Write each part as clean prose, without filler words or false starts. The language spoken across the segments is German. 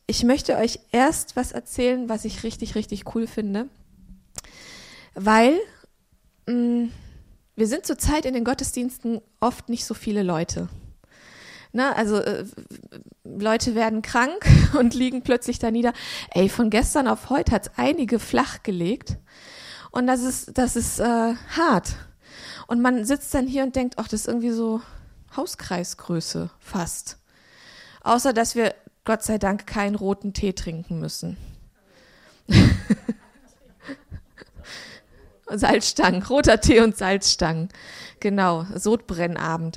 ich möchte euch erst was erzählen, was ich richtig, richtig cool finde, weil wir sind zurzeit in den Gottesdiensten oft nicht so viele Leute. Also Leute werden krank und liegen plötzlich da nieder. Von gestern auf heute hat es einige flach gelegt und das ist hart. Und man sitzt dann hier und denkt, ach, das ist irgendwie so Hauskreisgröße fast. Außer, dass wir Gott sei Dank keinen roten Tee trinken müssen. Salzstangen, roter Tee und Salzstangen. Genau, Sodbrennabend.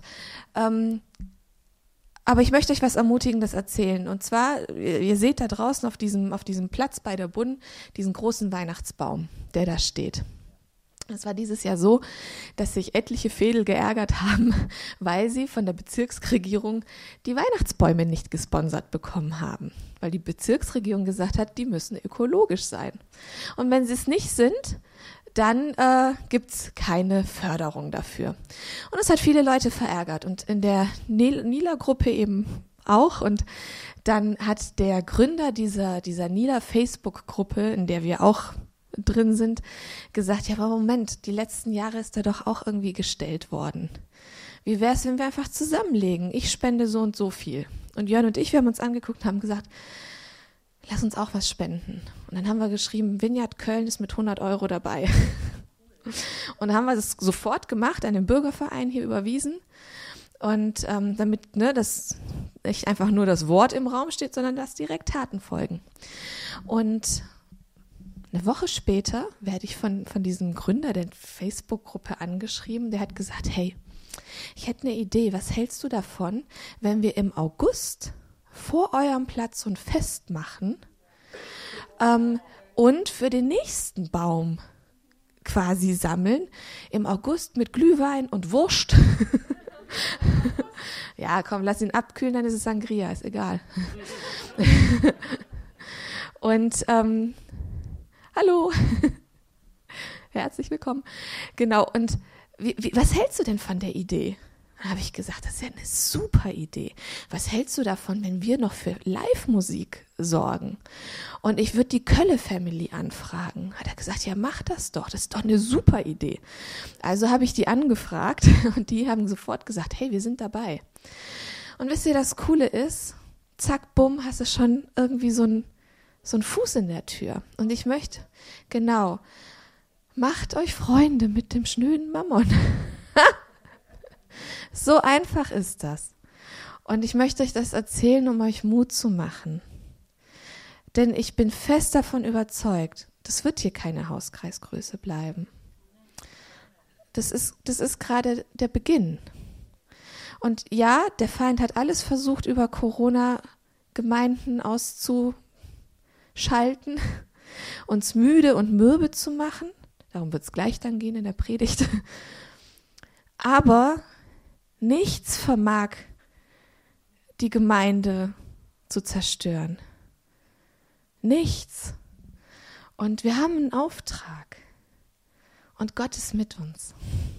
Aber ich möchte euch was Ermutigendes erzählen. Und zwar, ihr seht da draußen auf diesem Platz bei der Bunn diesen großen Weihnachtsbaum, der da steht. Es war dieses Jahr so, dass sich etliche Veedel geärgert haben, weil sie von der Bezirksregierung die Weihnachtsbäume nicht gesponsert bekommen haben. Weil die Bezirksregierung gesagt hat, die müssen ökologisch sein. Und wenn sie es nicht sind, dann gibt es keine Förderung dafür. Und das hat viele Leute verärgert und in der Nila-Gruppe eben auch. Und dann hat der Gründer dieser Nila-Facebook-Gruppe, in der wir auch drin sind, gesagt, ja, aber Moment, die letzten Jahre ist da doch auch irgendwie gestellt worden. Wie wäre es, wenn wir einfach zusammenlegen? Ich spende so und so viel. Und Jörn und ich, wir haben uns angeguckt und haben gesagt, lass uns auch was spenden. Und dann haben wir geschrieben, Vineyard Köln ist mit 100 € dabei. Und dann haben wir das sofort gemacht, an den Bürgerverein hier überwiesen. Und damit dass nicht einfach nur das Wort im Raum steht, sondern dass direkt Taten folgen. Und eine Woche später werde ich von diesem Gründer der Facebook-Gruppe angeschrieben. Der hat gesagt, hey, ich hätte eine Idee. Was hältst du davon, wenn wir im August vor eurem Platz so ein Fest machen und für den nächsten Baum quasi sammeln, im August mit Glühwein und Wurst. Ja, komm, lass ihn abkühlen, dann ist es Sangria, ist egal. Und hallo, herzlich willkommen. Genau, und was hältst du denn von der Idee? Dann habe ich gesagt, das ist ja eine super Idee. Was hältst du davon, wenn wir noch für Live-Musik sorgen? Und ich würde die Kölle-Family anfragen. Hat er gesagt, ja, mach das doch. Das ist doch eine super Idee. Also habe ich die angefragt und die haben sofort gesagt, hey, wir sind dabei. Und wisst ihr, das Coole ist, zack, bumm, hast du schon irgendwie so ein Fuß in der Tür. Und ich möchte, genau, macht euch Freunde mit dem schnöden Mammon. So einfach ist das. Und ich möchte euch das erzählen, um euch Mut zu machen. Denn ich bin fest davon überzeugt, das wird hier keine Hauskreisgröße bleiben. Das ist gerade der Beginn. Und ja, der Feind hat alles versucht, über Corona Gemeinden auszuschalten, uns müde und mürbe zu machen. Darum wird es gleich dann gehen in der Predigt. Aber nichts vermag die Gemeinde zu zerstören. Nichts. Und wir haben einen Auftrag. Und Gott ist mit uns.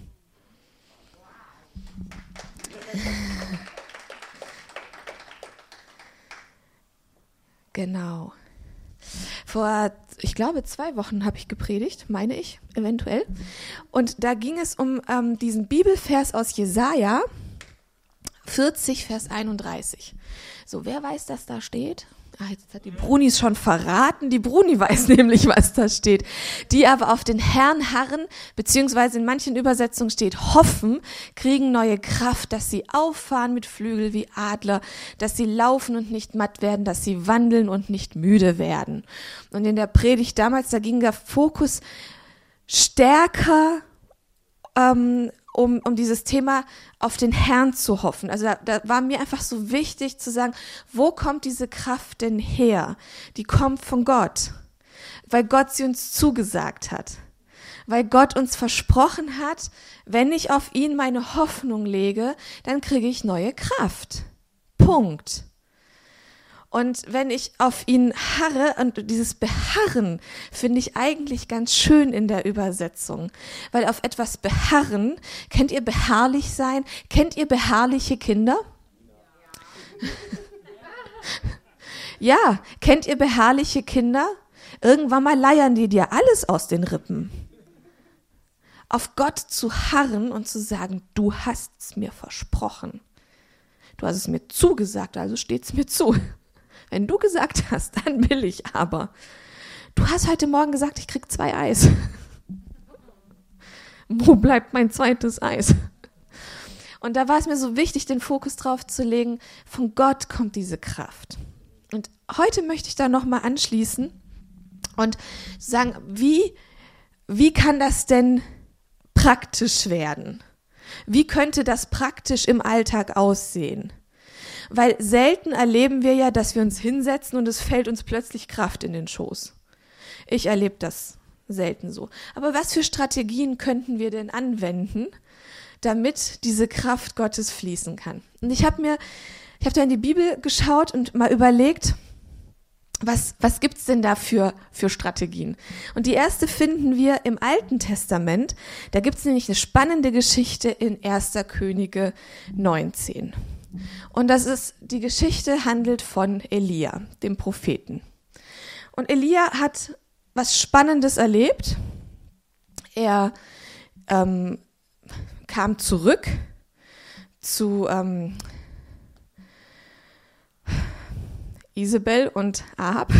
Genau. Vor, ich glaube, 2 Wochen habe ich gepredigt, meine ich, eventuell. Und da ging es um diesen Bibelvers aus Jesaja 40, Vers 31. So, wer weiß, dass da steht? Jetzt hat die Brunis schon verraten. Die Bruni weiß nämlich, was da steht. Die aber auf den Herrn harren, beziehungsweise in manchen Übersetzungen steht hoffen, kriegen neue Kraft, dass sie auffahren mit Flügel wie Adler, dass sie laufen und nicht matt werden, dass sie wandeln und nicht müde werden. Und in der Predigt damals, da ging der Fokus stärker um dieses Thema auf den Herrn zu hoffen. Also da war mir einfach so wichtig zu sagen, wo kommt diese Kraft denn her? Die kommt von Gott, weil Gott sie uns zugesagt hat, weil Gott uns versprochen hat, wenn ich auf ihn meine Hoffnung lege, dann kriege ich neue Kraft. Punkt. Und wenn ich auf ihn harre, und dieses Beharren finde ich eigentlich ganz schön in der Übersetzung, weil auf etwas beharren, kennt ihr beharrlich sein? Kennt ihr beharrliche Kinder? Ja, kennt ihr beharrliche Kinder? Irgendwann mal leiern die dir alles aus den Rippen. Auf Gott zu harren und zu sagen, du hast es mir versprochen. Du hast es mir zugesagt, also steht es mir zu. Wenn du gesagt hast, dann will ich aber. Du hast heute Morgen gesagt, ich krieg 2 Eis. Wo bleibt mein zweites Eis? Und da war es mir so wichtig, den Fokus drauf zu legen, von Gott kommt diese Kraft. Und heute möchte ich da nochmal anschließen und sagen, wie kann das denn praktisch werden? Wie könnte das praktisch im Alltag aussehen? Weil selten erleben wir ja, dass wir uns hinsetzen und es fällt uns plötzlich Kraft in den Schoß. Ich erlebe das selten so. Aber was für Strategien könnten wir denn anwenden, damit diese Kraft Gottes fließen kann? Und ich habe da in die Bibel geschaut und mal überlegt, was gibt's denn da für Strategien? Und die erste finden wir im Alten Testament. Da gibt's nämlich eine spannende Geschichte in 1. Könige 19. Und die Geschichte handelt von Elia, dem Propheten. Und Elia hat was Spannendes erlebt. Er kam zurück zu Isabel und Ahab.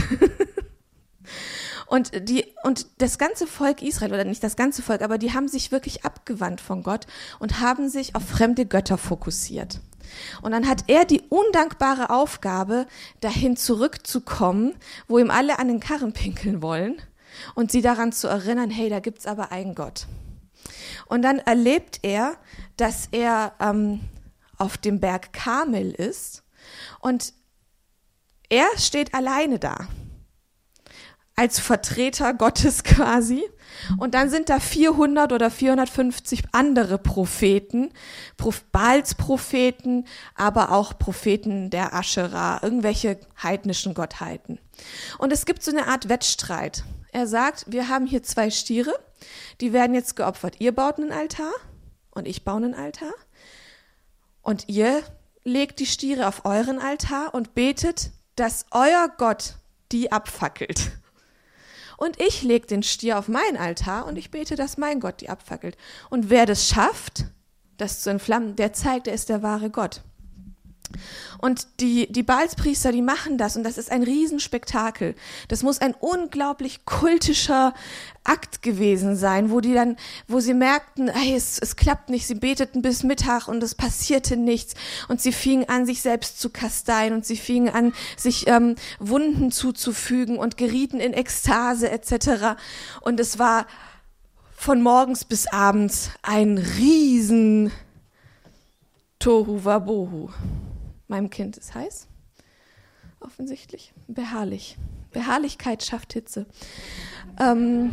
Und das ganze Volk Israel, oder nicht das ganze Volk, aber die haben sich wirklich abgewandt von Gott und haben sich auf fremde Götter fokussiert. Und dann hat er die undankbare Aufgabe, dahin zurückzukommen, wo ihm alle an den Karren pinkeln wollen und sie daran zu erinnern, hey, da gibt's aber einen Gott. Und dann erlebt er, dass er auf dem Berg Karmel ist und er steht alleine da, als Vertreter Gottes quasi. Und dann sind da 400 oder 450 andere Propheten, Baals Propheten, aber auch Propheten der Aschera, irgendwelche heidnischen Gottheiten. Und es gibt so eine Art Wettstreit. Er sagt, wir haben hier 2 Stiere, die werden jetzt geopfert. Ihr baut einen Altar und ich baue einen Altar. Und ihr legt die Stiere auf euren Altar und betet, dass euer Gott die abfackelt. Und ich lege den Stier auf meinen Altar und ich bete, dass mein Gott die abfackelt. Und wer das schafft, das zu entflammen, der zeigt, er ist der wahre Gott. Und die Baalspriester, die machen das und das ist ein Riesenspektakel. Das muss ein unglaublich kultischer Akt gewesen sein, wo sie merkten, hey, es klappt nicht, sie beteten bis Mittag und es passierte nichts und sie fingen an, sich selbst zu kasteien und sie fingen an, sich Wunden zuzufügen und gerieten in Ekstase etc. Und es war von morgens bis abends ein riesen Tohu Wabohu. Meinem Kind ist heiß, offensichtlich, beharrlich. Beharrlichkeit schafft Hitze. Und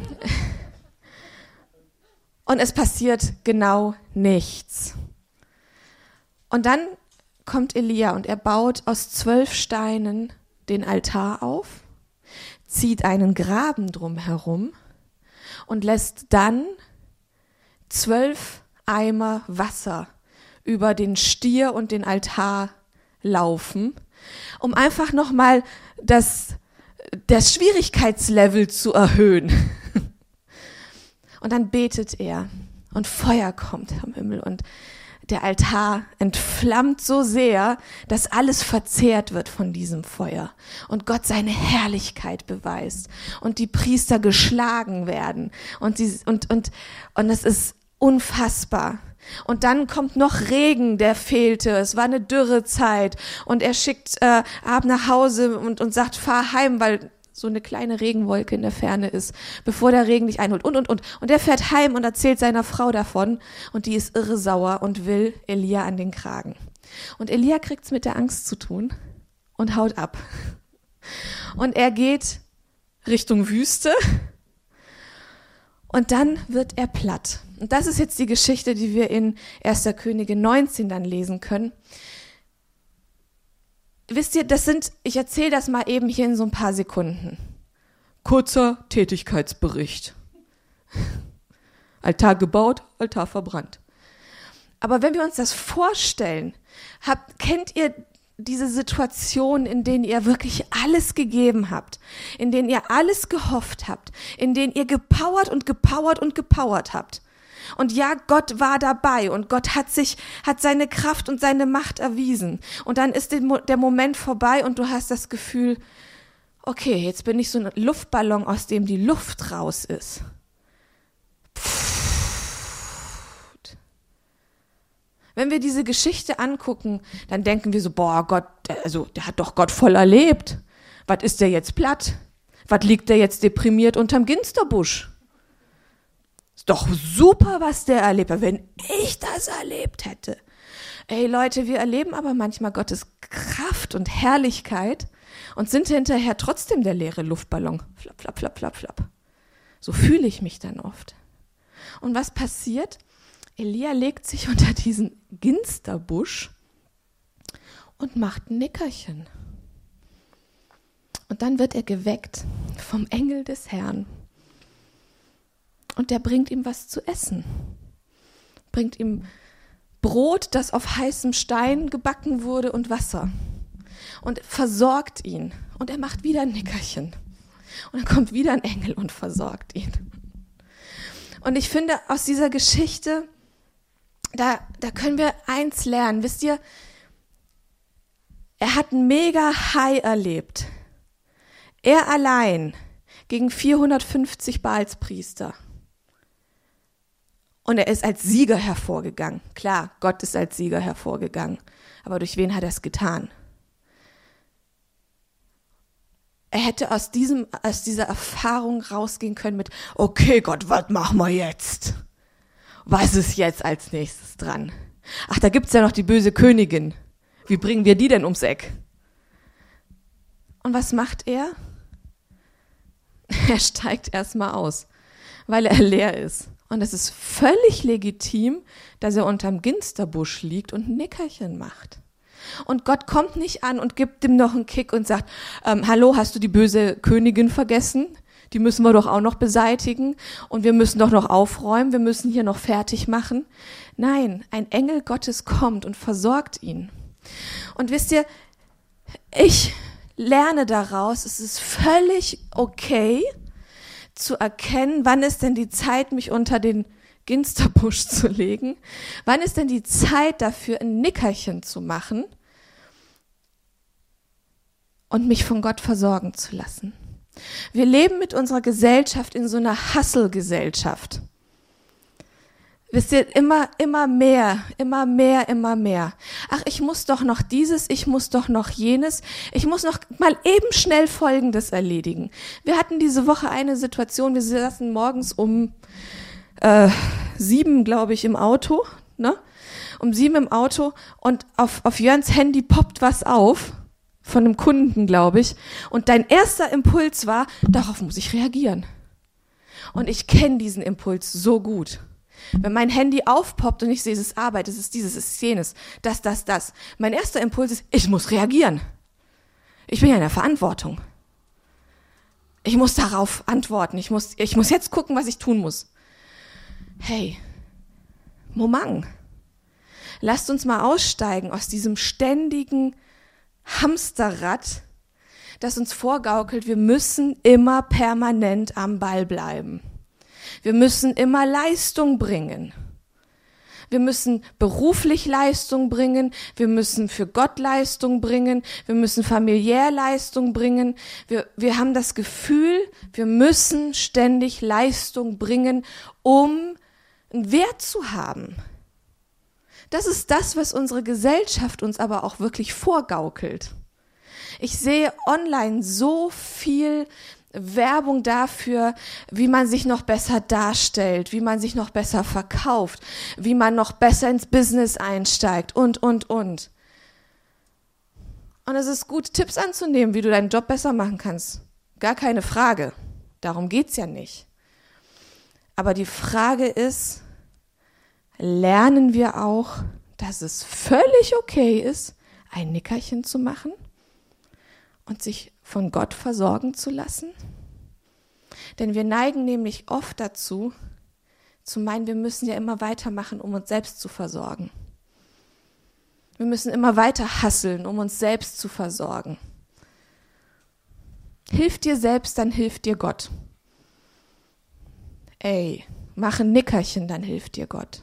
es passiert genau nichts. Und dann kommt Elia und er baut aus 12 Steinen den Altar auf, zieht einen Graben drumherum und lässt dann 12 Eimer Wasser über den Stier und den Altar laufen, um einfach nochmal das Schwierigkeitslevel zu erhöhen. Und dann betet er und Feuer kommt am Himmel und der Altar entflammt so sehr, dass alles verzehrt wird von diesem Feuer und Gott seine Herrlichkeit beweist und die Priester geschlagen werden und es ist unfassbar. Und dann kommt noch Regen, der fehlte. Es war eine Dürrezeit. Und er schickt Ahab nach Hause und sagt, fahr heim, weil so eine kleine Regenwolke in der Ferne ist, bevor der Regen dich einholt. Und. Und er fährt heim und erzählt seiner Frau davon. Und die ist irre sauer und will Elia an den Kragen. Und Elia kriegt's mit der Angst zu tun und haut ab. Und er geht Richtung Wüste. Und dann wird er platt. Und das ist jetzt die Geschichte, die wir in 1. Könige 19 dann lesen können. Wisst ihr, ich erzähle das mal eben hier in so ein paar Sekunden. Kurzer Tätigkeitsbericht. Altar gebaut, Altar verbrannt. Aber wenn wir uns das vorstellen, kennt ihr diese Situationen, in denen ihr wirklich alles gegeben habt, in denen ihr alles gehofft habt, in denen ihr gepowert und gepowert und gepowert habt. Und ja, Gott war dabei und Gott hat seine Kraft und seine Macht erwiesen. Und dann ist der Moment vorbei und du hast das Gefühl, okay, jetzt bin ich so ein Luftballon, aus dem die Luft raus ist. Wenn wir diese Geschichte angucken, dann denken wir so, boah, Gott, also der hat doch Gott voll erlebt. Was ist der jetzt platt? Was liegt der jetzt deprimiert unterm Ginsterbusch? Ist doch super, was der erlebt hat, wenn ich das erlebt hätte. Ey Leute, wir erleben aber manchmal Gottes Kraft und Herrlichkeit und sind hinterher trotzdem der leere Luftballon. Flap, flap, flap, flap, flap. So fühle ich mich dann oft. Und was passiert? Elia legt sich unter diesen Ginsterbusch und macht ein Nickerchen. Und dann wird er geweckt vom Engel des Herrn. Und der bringt ihm was zu essen. Bringt ihm Brot, das auf heißem Stein gebacken wurde, und Wasser. Und versorgt ihn. Und er macht wieder ein Nickerchen. Und dann kommt wieder ein Engel und versorgt ihn. Und ich finde, aus dieser Geschichte, da können wir eins lernen. Wisst ihr, er hat ein mega High erlebt. Er allein gegen 450 Baalspriester. Und er ist als Sieger hervorgegangen. Klar, Gott ist als Sieger hervorgegangen. Aber durch wen hat er es getan? Er hätte aus dieser Erfahrung rausgehen können mit, okay Gott, was machen wir jetzt? Was ist jetzt als nächstes dran? Ach, da gibt's ja noch die böse Königin. Wie bringen wir die denn ums Eck? Und was macht er? Er steigt erstmal aus, weil er leer ist. Und es ist völlig legitim, dass er unterm Ginsterbusch liegt und ein Nickerchen macht. Und Gott kommt nicht an und gibt ihm noch einen Kick und sagt, hallo, hast du die böse Königin vergessen? Die müssen wir doch auch noch beseitigen und wir müssen doch noch aufräumen, wir müssen hier noch fertig machen. Nein, ein Engel Gottes kommt und versorgt ihn. Und wisst ihr, ich lerne daraus, es ist völlig okay zu erkennen, wann ist denn die Zeit, mich unter den Ginsterbusch zu legen? Wann ist denn die Zeit dafür, ein Nickerchen zu machen und mich von Gott versorgen zu lassen? Wir leben mit unserer Gesellschaft in so einer Hustle-Gesellschaft. Wisst ihr, immer mehr. Ach, ich muss doch noch dieses, ich muss doch noch jenes. Ich muss noch mal eben schnell Folgendes erledigen. Wir hatten diese Woche eine Situation, wir saßen morgens um 7, glaube ich, im Auto, ne? Um 7 im Auto und auf Jörns Handy poppt was auf, von einem Kunden, glaube ich. Und dein erster Impuls war, darauf muss ich reagieren. Und ich kenne diesen Impuls so gut. Wenn mein Handy aufpoppt und ich sehe, es ist Arbeit, es ist dieses, es ist jenes, das. Mein erster Impuls ist, ich muss reagieren. Ich bin ja in der Verantwortung. Ich muss darauf antworten. Ich muss jetzt gucken, was ich tun muss. Hey, Momang, lasst uns mal aussteigen aus diesem ständigen Hamsterrad, das uns vorgaukelt, wir müssen immer permanent am Ball bleiben. Wir müssen immer Leistung bringen. Wir müssen beruflich Leistung bringen, wir müssen für Gott Leistung bringen, wir müssen familiär Leistung bringen. Wir haben das Gefühl, wir müssen ständig Leistung bringen, um einen Wert zu haben. Das ist das, was unsere Gesellschaft uns aber auch wirklich vorgaukelt. Ich sehe online so viel Werbung dafür, wie man sich noch besser darstellt, wie man sich noch besser verkauft, wie man noch besser ins Business einsteigt und. Und es ist gut, Tipps anzunehmen, wie du deinen Job besser machen kannst. Gar keine Frage. Darum geht's ja nicht. Aber die Frage ist, lernen wir auch, dass es völlig okay ist, ein Nickerchen zu machen und sich von Gott versorgen zu lassen? Denn wir neigen nämlich oft dazu, zu meinen, wir müssen ja immer weitermachen, um uns selbst zu versorgen. Wir müssen immer weiter hustlen, um uns selbst zu versorgen. Hilf dir selbst, dann hilft dir Gott. Ey, mach ein Nickerchen, dann hilft dir Gott.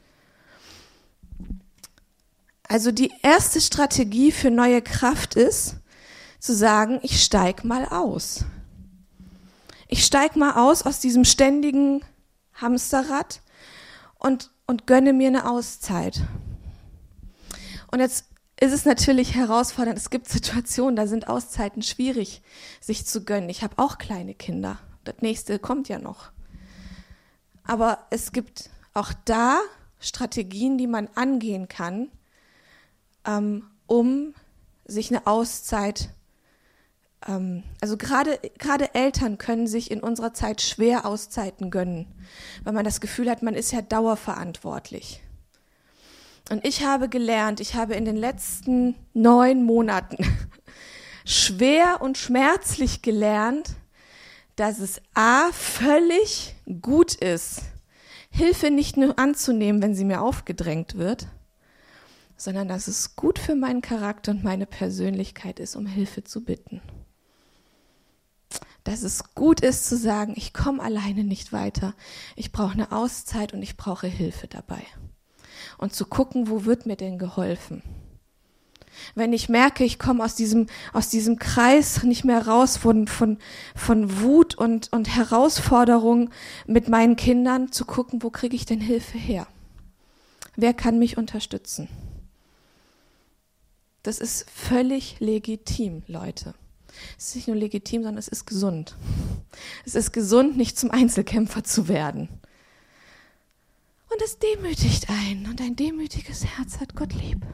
Also die erste Strategie für neue Kraft ist, zu sagen, ich steig mal aus. Ich steig mal aus diesem ständigen Hamsterrad und gönne mir eine Auszeit. Und jetzt ist es natürlich herausfordernd. Es gibt Situationen, da sind Auszeiten schwierig, sich zu gönnen. Ich habe auch kleine Kinder. Das nächste kommt ja noch. Aber es gibt auch da Strategien, die man angehen kann, um sich eine Auszeit, also gerade Eltern können sich in unserer Zeit schwer Auszeiten gönnen, weil man das Gefühl hat, man ist ja dauerverantwortlich. Und ich habe gelernt, ich habe in den letzten 9 Monaten schwer und schmerzlich gelernt, dass es völlig gut ist, Hilfe nicht nur anzunehmen, wenn sie mir aufgedrängt wird, sondern dass es gut für meinen Charakter und meine Persönlichkeit ist, um Hilfe zu bitten. Dass es gut ist zu sagen, ich komme alleine nicht weiter, ich brauche eine Auszeit und ich brauche Hilfe dabei. Und zu gucken, wo wird mir denn geholfen? Wenn ich merke, ich komme aus diesem Kreis nicht mehr raus von Wut und Herausforderungen mit meinen Kindern, zu gucken, wo kriege ich denn Hilfe her? Wer kann mich unterstützen? Das ist völlig legitim, Leute. Es ist nicht nur legitim, sondern es ist gesund. Es ist gesund, nicht zum Einzelkämpfer zu werden. Und es demütigt einen. Und ein demütiges Herz hat Gott lieb.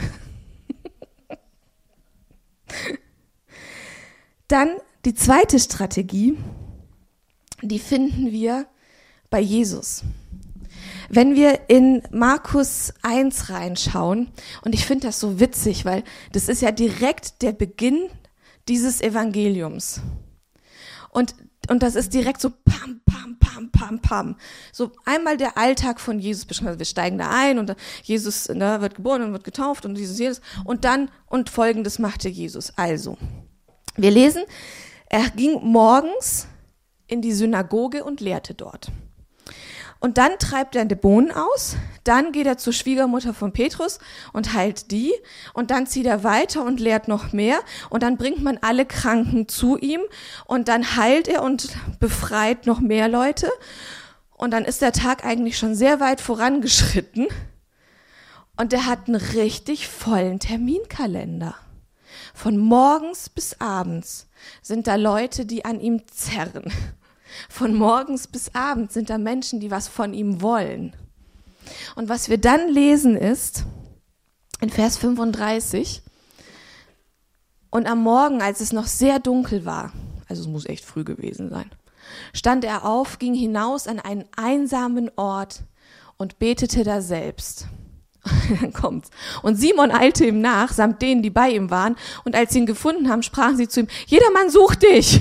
Dann die zweite Strategie, die finden wir bei Jesus. Wenn wir in Markus 1 reinschauen, und ich finde das so witzig, weil das ist ja direkt der Beginn dieses Evangeliums. Und das ist direkt so pam, pam, pam, pam, pam. So einmal der Alltag von Jesus beschrieben. Also wir steigen da ein und Jesus wird geboren und wird getauft und Jesus. Und Folgendes machte Jesus. Also, wir lesen, er ging morgens in die Synagoge und lehrte dort. Und dann treibt er Dämonen aus, dann geht er zur Schwiegermutter von Petrus und heilt die und dann zieht er weiter und lehrt noch mehr und dann bringt man alle Kranken zu ihm und dann heilt er und befreit noch mehr Leute und dann ist der Tag eigentlich schon sehr weit vorangeschritten und er hat einen richtig vollen Terminkalender. Von morgens bis abends sind da Leute, die an ihm zerren. Von morgens bis abends sind da Menschen, die was von ihm wollen. Und was wir dann lesen ist, in Vers 35, und am Morgen, als es noch sehr dunkel war, also es muss echt früh gewesen sein, stand er auf, ging hinaus an einen einsamen Ort und betete da selbst. Dann kommt's. Und Simon eilte ihm nach, samt denen, die bei ihm waren, und als sie ihn gefunden haben, sprachen sie zu ihm, jedermann sucht dich.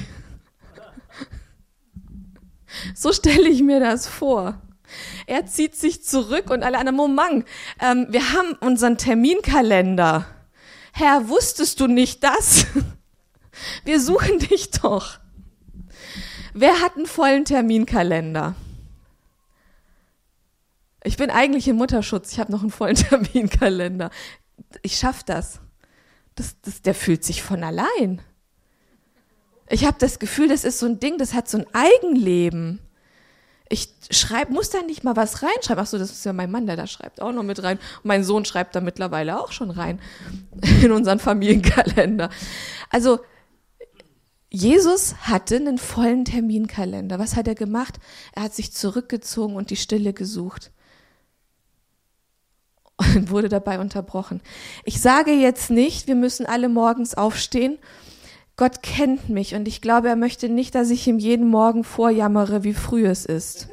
So stelle ich mir das vor. Er zieht sich zurück und alle anderen, Moment, wir haben unseren Terminkalender. Herr, wusstest du nicht das? Wir suchen dich doch. Wer hat einen vollen Terminkalender? Ich bin eigentlich im Mutterschutz, ich habe noch einen vollen Terminkalender. Ich schaffe das. Der fühlt sich von allein. Ich habe das Gefühl, das ist so ein Ding, das hat so ein Eigenleben. Ich muss da nicht mal was reinschreiben. Ach so, das ist ja mein Mann, der da schreibt auch noch mit rein. Und mein Sohn schreibt da mittlerweile auch schon rein in unseren Familienkalender. Also Jesus hatte einen vollen Terminkalender. Was hat er gemacht? Er hat sich zurückgezogen und die Stille gesucht und wurde dabei unterbrochen. Ich sage jetzt nicht, wir müssen alle morgens aufstehen. Gott kennt mich und ich glaube, er möchte nicht, dass ich ihm jeden Morgen vorjammere, wie früh es ist.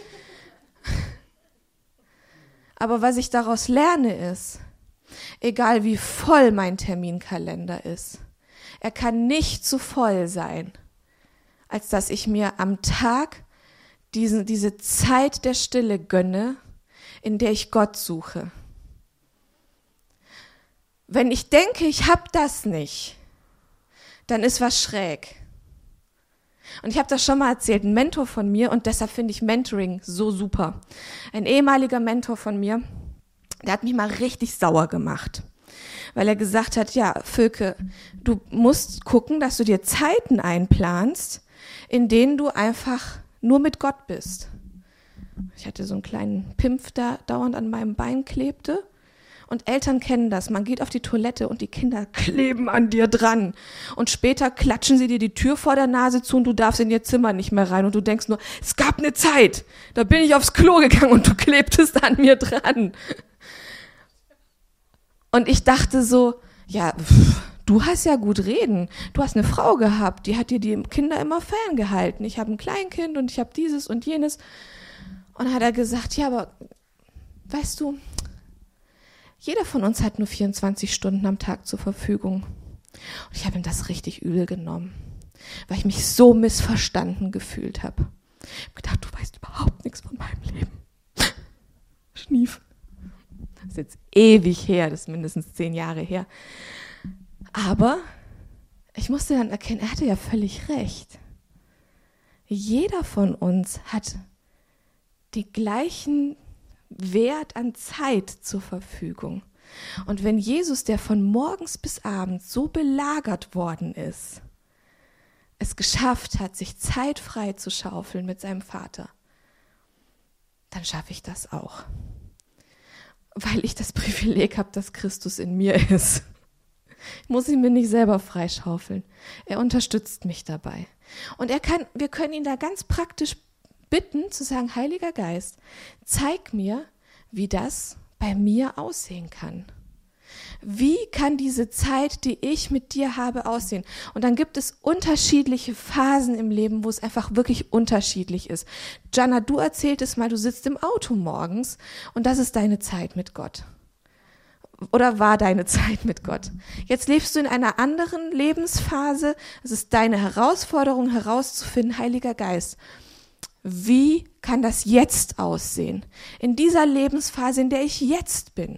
Aber was ich daraus lerne ist, egal wie voll mein Terminkalender ist, er kann nicht zu voll sein, als dass ich mir am Tag diese Zeit der Stille gönne, in der ich Gott suche. wenn ich denke, ich habe das nicht, dann ist was schräg. Und ich habe das schon mal erzählt, ein Mentor von mir, und deshalb finde ich Mentoring so super. Ein ehemaliger Mentor von mir, der hat mich mal richtig sauer gemacht, weil er gesagt hat, ja, Völke, du musst gucken, dass du dir Zeiten einplanst, in denen du einfach nur mit Gott bist. Ich hatte so einen kleinen Pimpf, der dauernd an meinem Bein klebte. Und Eltern kennen das. Man geht auf die Toilette und die Kinder kleben an dir dran. Und später klatschen sie dir die Tür vor der Nase zu und du darfst in ihr Zimmer nicht mehr rein. Und du denkst nur, es gab eine Zeit, da bin ich aufs Klo gegangen und du klebtest an mir dran. Und ich dachte so, ja, du hast ja gut reden. Du hast eine Frau gehabt, die hat dir die Kinder immer ferngehalten. Ich habe ein Kleinkind und ich habe dieses und jenes. Und dann hat er gesagt, ja, aber weißt du, jeder von uns hat nur 24 Stunden am Tag zur Verfügung. Und ich habe ihm das richtig übel genommen, weil ich mich so missverstanden gefühlt habe. Ich habe gedacht, du weißt überhaupt nichts von meinem Leben. Schnief. Das ist jetzt ewig her, das ist mindestens 10 Jahre her. Aber ich musste dann erkennen, er hatte ja völlig recht. Jeder von uns hat den gleichen Wert an Zeit zur Verfügung. Und wenn Jesus, der von morgens bis abends so belagert worden ist, es geschafft hat, sich Zeit frei zu schaufeln mit seinem Vater, dann schaffe ich das auch. Weil ich das Privileg habe, dass Christus in mir ist. Ich muss ihn mir nicht selber freischaufeln. Er unterstützt mich dabei. Und wir können ihn da ganz praktisch bitten, zu sagen, Heiliger Geist, zeig mir, wie das bei mir aussehen kann. Wie kann diese Zeit, die ich mit dir habe, aussehen? Und dann gibt es unterschiedliche Phasen im Leben, wo es einfach wirklich unterschiedlich ist. Jana, du erzähltest mal, du sitzt im Auto morgens und das ist deine Zeit mit Gott. Oder war deine Zeit mit Gott. Jetzt lebst du in einer anderen Lebensphase. Es ist deine Herausforderung herauszufinden, Heiliger Geist, wie kann das jetzt aussehen? In dieser Lebensphase, in der ich jetzt bin.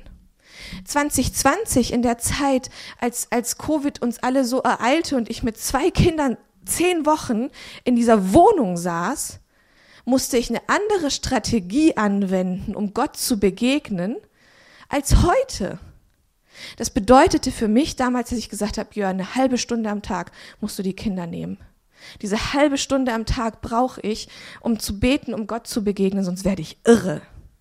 2020, in der Zeit, als Covid uns alle so ereilte und ich mit 2 Kindern 10 Wochen in dieser Wohnung saß, musste ich eine andere Strategie anwenden, um Gott zu begegnen, als heute. Das bedeutete für mich damals, dass ich gesagt habe, Jörn, eine halbe Stunde am Tag musst du die Kinder nehmen. Diese halbe Stunde am Tag brauche ich, um zu beten, um Gott zu begegnen, sonst werde ich irre.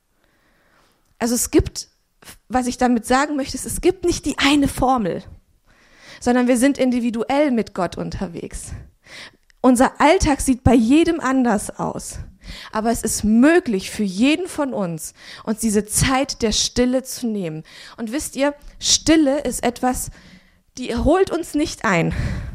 Also es gibt, was ich damit sagen möchte, es gibt nicht die eine Formel, sondern wir sind individuell mit Gott unterwegs. Unser Alltag sieht bei jedem anders aus. Aber es ist möglich für jeden von uns diese Zeit der Stille zu nehmen. Und wisst ihr, Stille ist etwas, die holt uns nicht ein.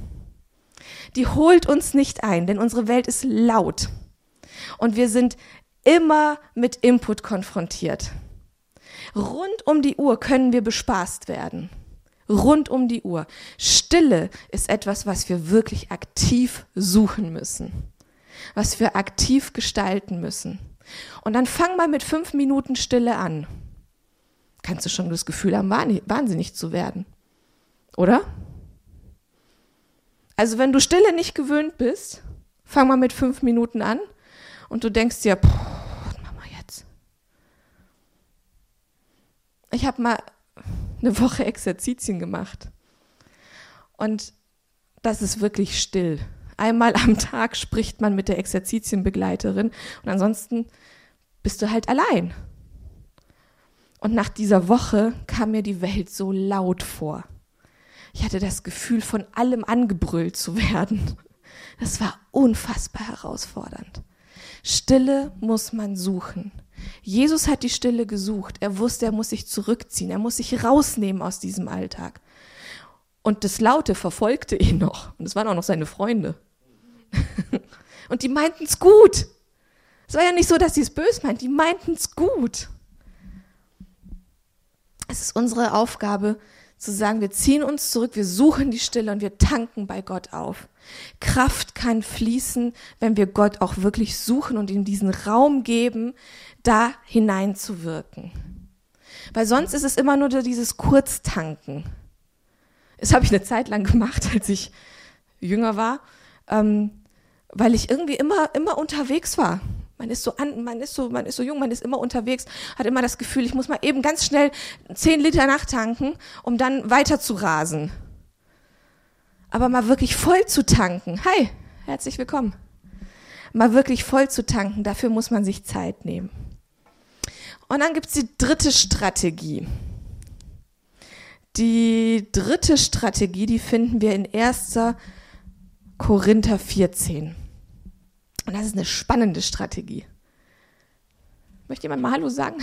Die holt uns nicht ein, denn unsere Welt ist laut. Und wir sind immer mit Input konfrontiert. Rund um die Uhr können wir bespaßt werden. Rund um die Uhr. Stille ist etwas, was wir wirklich aktiv suchen müssen. Was wir aktiv gestalten müssen. Und dann fang mal mit 5 Minuten Stille an. Kannst du schon das Gefühl haben, wahnsinnig zu werden. Oder? Also wenn du Stille nicht gewöhnt bist, fang mal mit 5 Minuten an und du denkst dir, was machen wir jetzt? Ich habe mal eine Woche Exerzitien gemacht und das ist wirklich still. Einmal am Tag spricht man mit der Exerzitienbegleiterin und ansonsten bist du halt allein. Und nach dieser Woche kam mir die Welt so laut vor. Ich hatte das Gefühl, von allem angebrüllt zu werden. Das war unfassbar herausfordernd. Stille muss man suchen. Jesus hat die Stille gesucht. Er wusste, er muss sich zurückziehen. Er muss sich rausnehmen aus diesem Alltag. Und das Laute verfolgte ihn noch. Und es waren auch noch seine Freunde. Und die meinten es gut. Es war ja nicht so, dass sie es böse meinten. Die meinten es gut. Es ist unsere Aufgabe, zu sagen, wir ziehen uns zurück, wir suchen die Stille und wir tanken bei Gott auf. Kraft kann fließen, wenn wir Gott auch wirklich suchen und ihm diesen Raum geben, da hineinzuwirken. Weil sonst ist es immer nur dieses Kurztanken. Das habe ich eine Zeit lang gemacht, als ich jünger war, weil ich irgendwie immer unterwegs war. Man ist so jung, man ist immer unterwegs, hat immer das Gefühl, ich muss mal eben ganz schnell 10 Liter nachtanken, um dann weiter zu rasen. Aber mal wirklich voll zu tanken. Hi, herzlich willkommen. Mal wirklich voll zu tanken, dafür muss man sich Zeit nehmen. Und dann gibt es die dritte Strategie. Die dritte Strategie, die finden wir in 1. Korinther 14. Und das ist eine spannende Strategie. Möchte jemand mal Hallo sagen?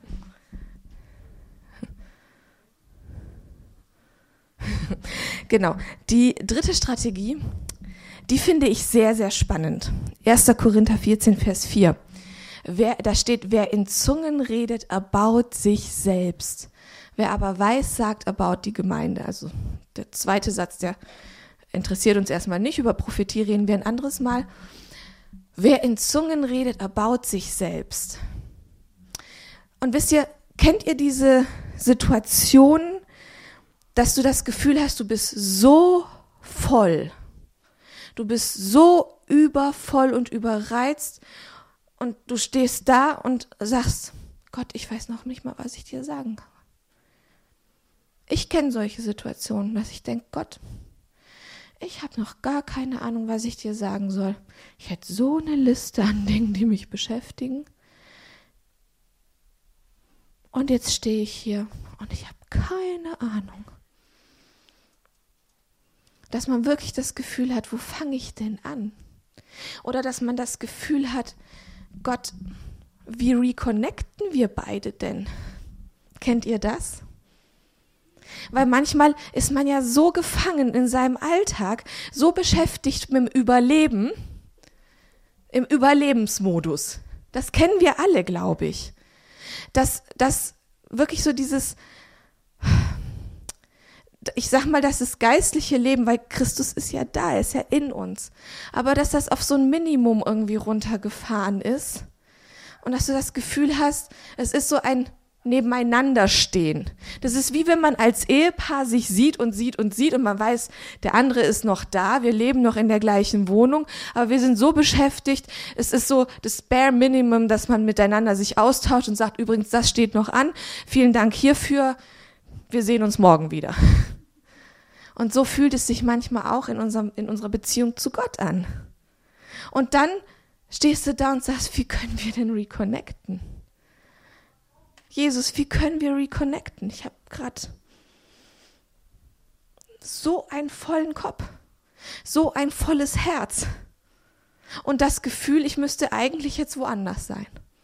Genau, die dritte Strategie, die finde ich sehr, sehr spannend. 1. Korinther 14, Vers 4. Da steht, wer in Zungen redet, erbaut sich selbst. Wer aber weissagt, erbaut die Gemeinde. Also der zweite Satz, der interessiert uns erstmal nicht. Über Prophetie reden wir ein anderes Mal. Wer in Zungen redet, erbaut sich selbst. Und wisst ihr, kennt ihr diese Situation, dass du das Gefühl hast, du bist so voll, du bist so übervoll und überreizt und du stehst da und sagst, Gott, ich weiß noch nicht mal, was ich dir sagen kann. Ich kenne solche Situationen, dass ich denke, Gott, ich habe noch gar keine Ahnung, was ich dir sagen soll. Ich hätte so eine Liste an Dingen, die mich beschäftigen. Und jetzt stehe ich hier und ich habe keine Ahnung. Dass man wirklich das Gefühl hat, wo fange ich denn an? Oder dass man das Gefühl hat, Gott, wie reconnecten wir beide denn? Kennt ihr das? Weil manchmal ist man ja so gefangen in seinem Alltag, so beschäftigt mit dem Überleben, im Überlebensmodus. Das kennen wir alle, glaube ich. Dass wirklich so dieses, ich sag mal, das ist geistliche Leben, weil Christus ist ja da, er ist ja in uns. Aber dass das auf so ein Minimum irgendwie runtergefahren ist und dass du das Gefühl hast, es ist so ein nebeneinander stehen. Das ist wie wenn man als Ehepaar sich sieht und man weiß, der andere ist noch da, wir leben noch in der gleichen Wohnung, aber wir sind so beschäftigt, es ist so das Bare Minimum, dass man miteinander sich austauscht und sagt, übrigens, das steht noch an, vielen Dank hierfür, wir sehen uns morgen wieder. Und so fühlt es sich manchmal auch in unserer Beziehung zu Gott an. Und dann stehst du da und sagst, wie können wir denn reconnecten? Jesus, wie können wir reconnecten? Ich habe gerade so einen vollen Kopf, so ein volles Herz und das Gefühl, ich müsste eigentlich jetzt woanders sein.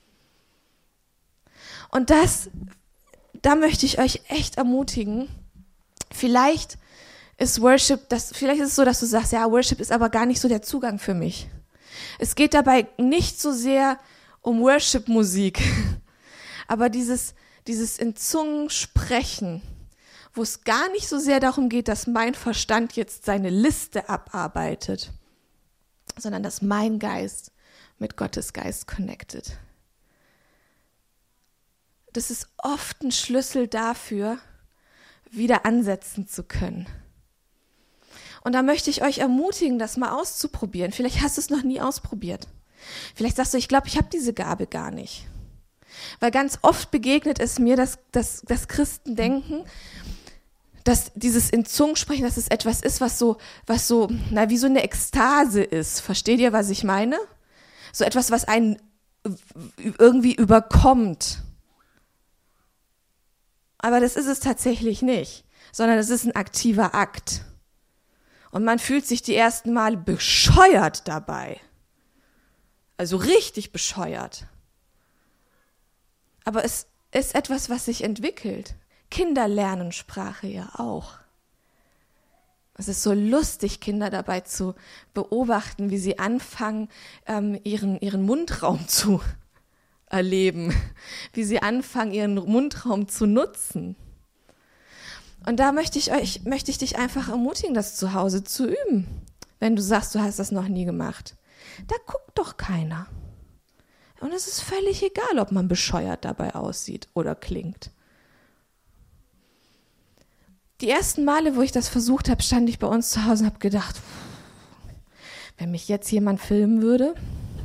Und da möchte ich euch echt ermutigen, vielleicht ist es so, dass du sagst, ja, Worship ist aber gar nicht so der Zugang für mich. Es geht dabei nicht so sehr um Worship-Musik, aber dieses in Zungen sprechen, wo es gar nicht so sehr darum geht, dass mein Verstand jetzt seine Liste abarbeitet, sondern dass mein Geist mit Gottes Geist connected. Das ist oft ein Schlüssel dafür, wieder ansetzen zu können. Und da möchte ich euch ermutigen, das mal auszuprobieren. Vielleicht hast du es noch nie ausprobiert. Vielleicht sagst du, ich glaube, ich habe diese Gabe gar nicht. Weil ganz oft begegnet es mir, dass Christen denken, dass dieses in Zungen sprechen, dass es etwas ist, was so, wie so eine Ekstase ist. Versteht ihr, was ich meine? So etwas, was einen irgendwie überkommt. Aber das ist es tatsächlich nicht, sondern es ist ein aktiver Akt. Und man fühlt sich die ersten Male bescheuert dabei. Also richtig bescheuert. Aber es ist etwas, was sich entwickelt. Kinder lernen Sprache ja auch. Es ist so lustig, Kinder dabei zu beobachten, wie sie anfangen, ihren Mundraum zu erleben, wie sie anfangen, ihren Mundraum zu nutzen. Und da möchte ich dich einfach ermutigen, das zu Hause zu üben. Wenn du sagst, du hast das noch nie gemacht. Da guckt doch keiner. Und es ist völlig egal, ob man bescheuert dabei aussieht oder klingt. Die ersten Male, wo ich das versucht habe, stand ich bei uns zu Hause und habe gedacht, wenn mich jetzt jemand filmen würde,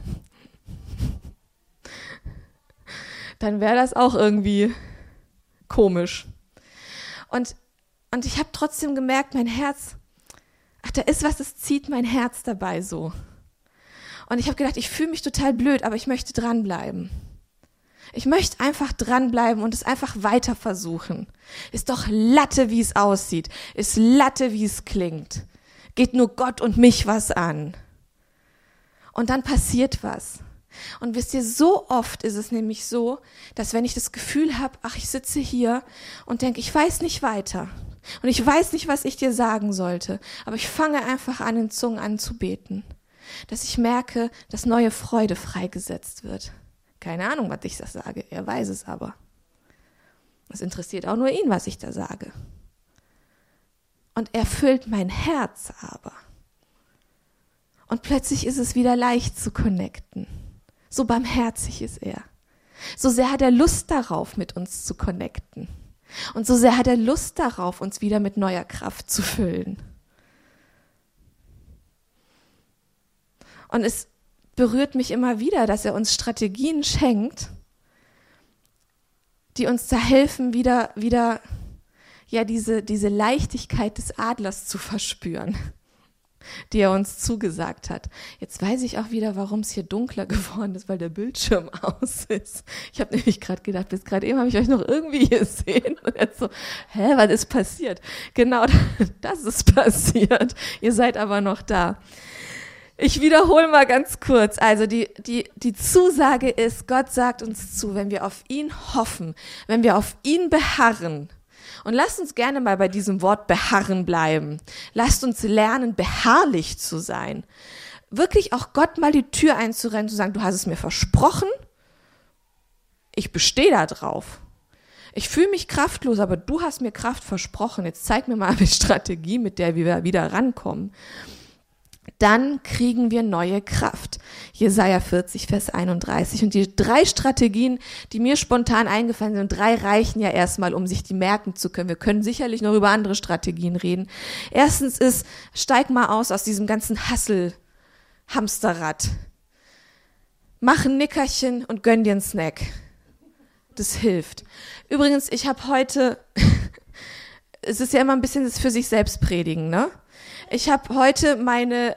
dann wäre das auch irgendwie komisch. Und ich habe trotzdem gemerkt, mein Herz, da ist was, das zieht mein Herz dabei so. Und ich habe gedacht, ich fühle mich total blöd, aber ich möchte dranbleiben. Ich möchte einfach dranbleiben und es einfach weiter versuchen. Ist doch Latte, wie es aussieht. Ist Latte, wie es klingt. Geht nur Gott und mich was an. Und dann passiert was. Und wisst ihr, so oft ist es nämlich so, dass wenn ich das Gefühl habe, ich sitze hier und denke, ich weiß nicht weiter. Und ich weiß nicht, was ich dir sagen sollte. Aber ich fange einfach an, in Zungen anzubeten. Dass ich merke, dass neue Freude freigesetzt wird. Keine Ahnung, was ich das sage. Er weiß es aber. Es interessiert auch nur ihn, was ich da sage. Und er füllt mein Herz aber. Und plötzlich ist es wieder leicht zu connecten. So barmherzig ist er. So sehr hat er Lust darauf, mit uns zu connecten. Und so sehr hat er Lust darauf, uns wieder mit neuer Kraft zu füllen. Und es berührt mich immer wieder, dass er uns Strategien schenkt, die uns da helfen, wieder diese Leichtigkeit des Adlers zu verspüren, die er uns zugesagt hat. Jetzt weiß ich auch wieder, warum es hier dunkler geworden ist, weil der Bildschirm aus ist. Ich habe nämlich gerade gedacht, bis gerade eben habe ich euch noch irgendwie gesehen. Und jetzt so, was ist passiert? Genau, das ist passiert. Ihr seid aber noch da. Ich wiederhole mal ganz kurz. Also die Zusage ist, Gott sagt uns zu, wenn wir auf ihn hoffen, wenn wir auf ihn beharren. Und lasst uns gerne mal bei diesem Wort beharren bleiben. Lasst uns lernen, beharrlich zu sein. Wirklich auch Gott mal die Tür einzurennen, zu sagen, du hast es mir versprochen, ich bestehe da drauf. Ich fühle mich kraftlos, aber du hast mir Kraft versprochen. Jetzt zeig mir mal eine Strategie, mit der wir wieder rankommen. Dann kriegen wir neue Kraft. Jesaja 40, Vers 31. Und die 3 Strategien, die mir spontan eingefallen sind, 3 reichen ja erstmal, um sich die merken zu können. Wir können sicherlich noch über andere Strategien reden. Erstens ist, steig mal aus diesem ganzen Hassel-Hamsterrad. Mach ein Nickerchen und gönn dir einen Snack. Das hilft. Übrigens, ich habe heute, es ist ja immer ein bisschen das für sich selbst predigen, ne? Ich habe heute meine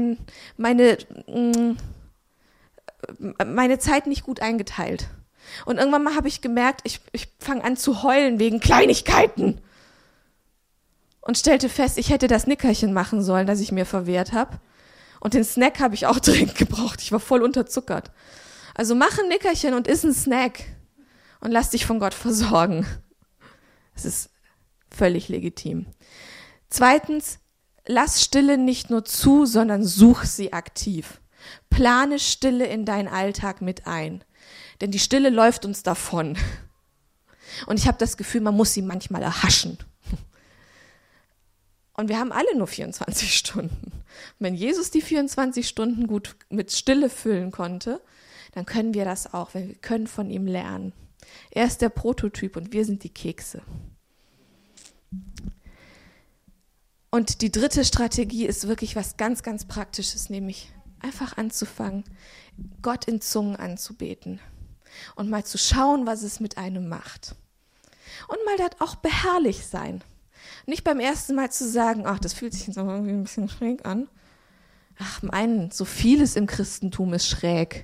Zeit nicht gut eingeteilt. Und irgendwann mal habe ich gemerkt, ich fange an zu heulen wegen Kleinigkeiten. Und stellte fest, ich hätte das Nickerchen machen sollen, das ich mir verwehrt habe. Und den Snack habe ich auch dringend gebraucht. Ich war voll unterzuckert. Also mach ein Nickerchen und iss einen Snack. Und lass dich von Gott versorgen. Es ist völlig legitim. Zweitens, lass Stille nicht nur zu, sondern such sie aktiv. Plane Stille in deinen Alltag mit ein. Denn die Stille läuft uns davon. Und ich habe das Gefühl, man muss sie manchmal erhaschen. Und wir haben alle nur 24 Stunden. Wenn Jesus die 24 Stunden gut mit Stille füllen konnte, dann können wir das auch. Wir können von ihm lernen. Er ist der Prototyp und wir sind die Kekse. Und die 3. Strategie ist wirklich was ganz, ganz Praktisches, nämlich einfach anzufangen, Gott in Zungen anzubeten und mal zu schauen, was es mit einem macht. Und mal das auch beharrlich sein. Nicht beim ersten Mal zu sagen, das fühlt sich jetzt aber irgendwie ein bisschen schräg an. So vieles im Christentum ist schräg.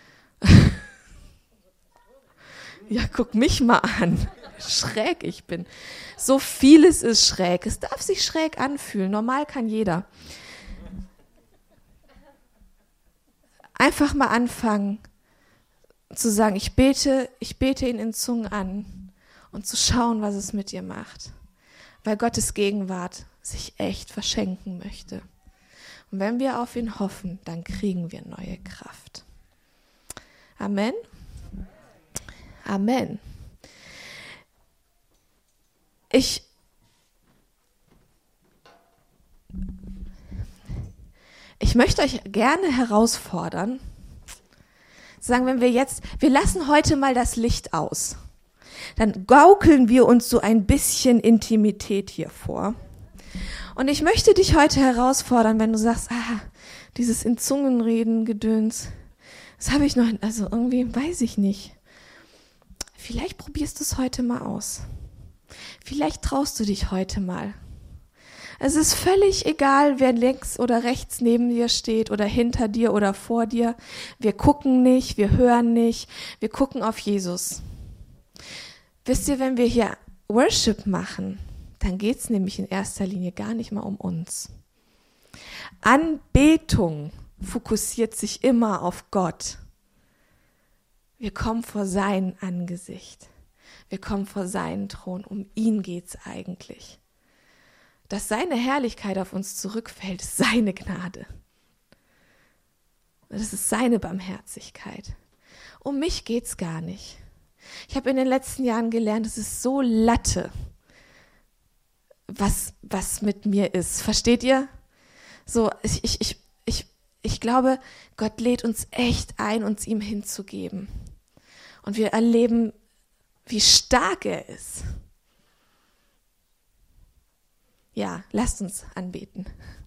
Ja, guck mich mal an. Schräg ich bin. So vieles ist schräg. Es darf sich schräg anfühlen. Normal kann jeder. Einfach mal anfangen zu sagen, ich bete ihn in Zungen an und zu schauen, was es mit dir macht. Weil Gottes Gegenwart sich echt verschenken möchte. Und wenn wir auf ihn hoffen, dann kriegen wir neue Kraft. Amen. Amen. Ich möchte euch gerne herausfordern, sagen, wir lassen heute mal das Licht aus. dann gaukeln wir uns so ein bisschen Intimität hier vor. Und ich möchte dich heute herausfordern, wenn du sagst, dieses in Zungen reden, Gedöns, das habe ich noch, also irgendwie weiß ich nicht. Vielleicht probierst du es heute mal aus. Vielleicht traust du dich heute mal. Es ist völlig egal, wer links oder rechts neben dir steht oder hinter dir oder vor dir. Wir gucken nicht, wir hören nicht, wir gucken auf Jesus. Wisst ihr, wenn wir hier Worship machen, dann geht es nämlich in erster Linie gar nicht mal um uns. Anbetung fokussiert sich immer auf Gott. Wir kommen vor sein Angesicht. Wir kommen vor seinen Thron. Um ihn geht's eigentlich. Dass seine Herrlichkeit auf uns zurückfällt, ist seine Gnade. Das ist seine Barmherzigkeit. Um mich geht's gar nicht. Ich habe in den letzten Jahren gelernt, es ist so Latte, was mit mir ist. Versteht ihr? So, ich glaube, Gott lädt uns echt ein, uns ihm hinzugeben. Und wir erleben, wie stark er ist. Ja, lasst uns anbeten.